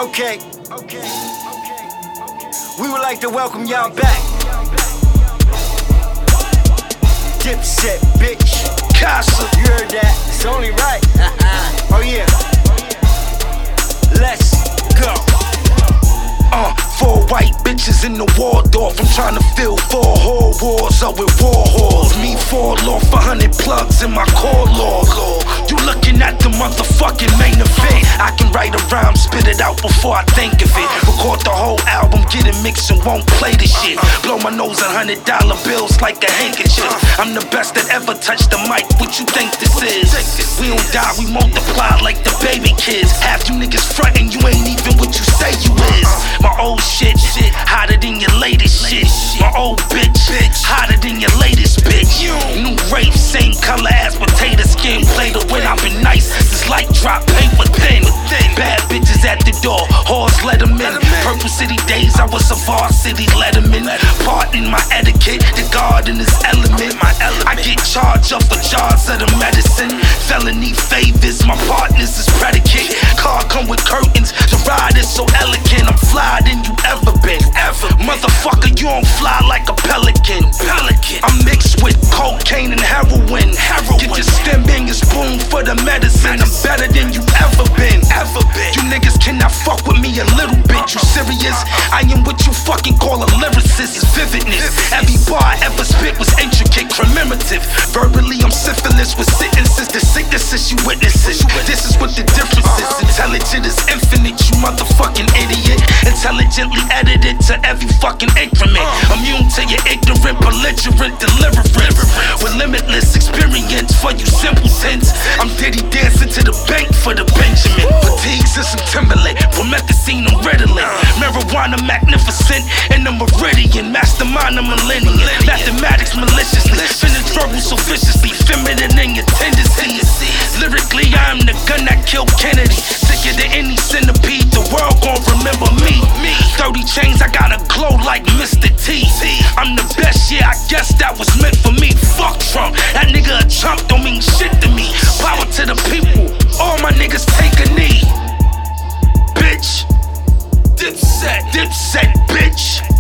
Okay. We would like to welcome y'all back. Dipset, bitch. Casa, you heard that? It's only right. Oh yeah. Let's go. Four white bitches in the Waldorf. I'm trying to fill 4 whole wars up with war whores. Me fall off 100 plugs in my core log. You looking at the motherfucking main event. I can write a rhyme, spit it out before I think of it. Record the whole album, get it mixed and won't play the shit. Blow my nose $100 bills like a handkerchief. I'm the best that ever touched the mic. What you think this is? We don't die, we multiply like the baby kids. Half you niggas frontin', you ain't even what you say you is. My old shit, hotter than your latest shit. My old bitch, hotter than your latest bitch. New rape, same color as potato skin. Play to win, I've been nice. This light drop, paper thin. Bad bitches at the door, whores let them in. Purple City days, I was a varsity letterman. Pardon my etiquette, the garden is element. I get charged up for jars of the medicine. Felony favors, my partners is predicate. Car come with curtains, the ride is so elegant. I'm flyer than you ever been. Motherfucker, you don't fly like a pelican. I'm mixed with cocaine and heroin. Get your stem in your spoon for the medicine. I'm better than you ever been. You niggas cannot fuck with me a little bit. You serious? I am what you fucking call a lyricist. It's vividness. Every bar I ever spit was intricate, commemorative. Verbally, I'm syphilis with sentences. The sicknesses you witnesses. This is what the difference is. Intelligent is infinite, you motherfucking idiot. Intelligently edited to every fucking increment. Immune to your ignorant, belligerent deliverance. With limitless experience for you simpletons. I'm Diddy dancing to the bank for the Benjamin. Fatigues and some Timberlake, promethazine and Ritalin. Marijuana magnificent in the meridian. Mastermind of millennium. Mathematics maliciously. Finish verbal so viciously. Feminine in your tendencies. Lyrically, I am the gun that killed Kennedy. Sicker than any centipede, the world gon' remember me. 30 chains, I got a glow like Mr. T. I'm the best, yeah, I guess that was meant for me. Fuck Trump, that nigga a chump don't mean shit to me. Power to the people, all my niggas take a knee. Bitch, Dipset, bitch.